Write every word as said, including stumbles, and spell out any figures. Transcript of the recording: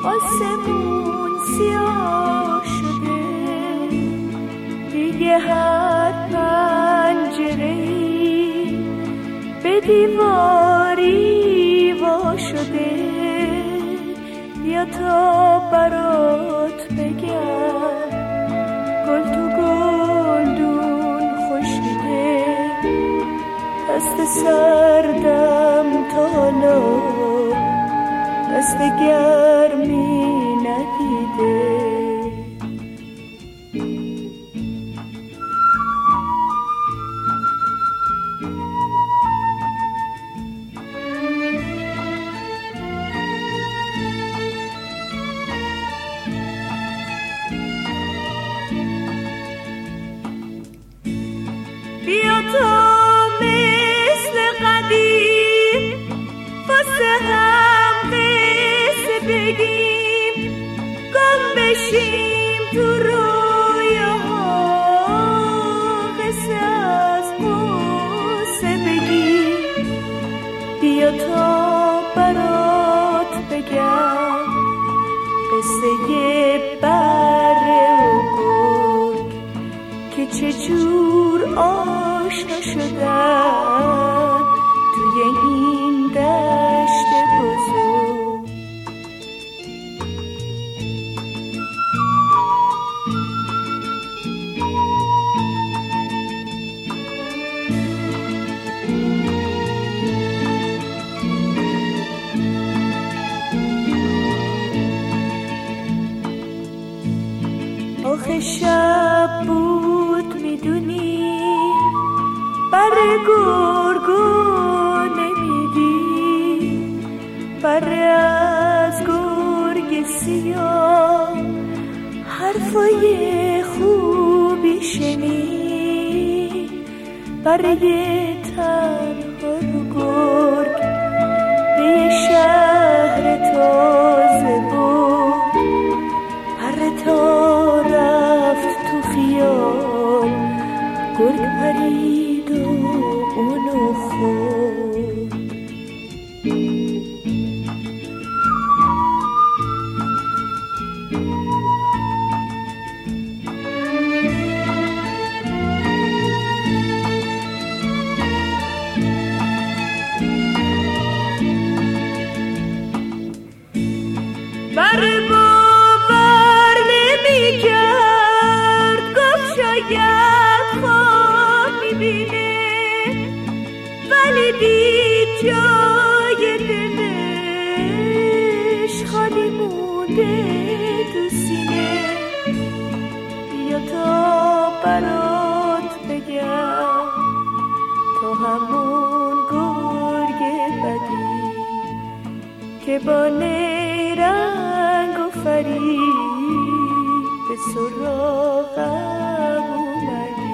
آسمون سیاه شده، دیگه هر پنجره‌ای به دیواری وا شده. یا تا برات بگم گل تو گلدون خشکیده، دست سردم تا حالا دست گرمی ندیده. بیا تا مثل قدیم واسه هم قصه بگیم، گم بشیم تو رویاها، قصه از قصه بگیم. بیا تا برات بگم قصه بره و گرگ که چجور آشنا شدن توی این دشت بزرگ. آخه شب بود میدونی بره گرگو نمیدی، بره از گرگ سیاه حرفای خوبی شنید، بره تنها رو گرگ به یه شهر تازه بود، بره تا رفت تو خیال گرگ پرید و اونو خورد. بره باور نمی کرد، گفت شاید خواب میبینه، ولی دید جای دلش خالی مونده تو سینه. بیا تا برات بگم تو همون گرگ بدی که با نیرنگ و فریب به سراغم اومدی.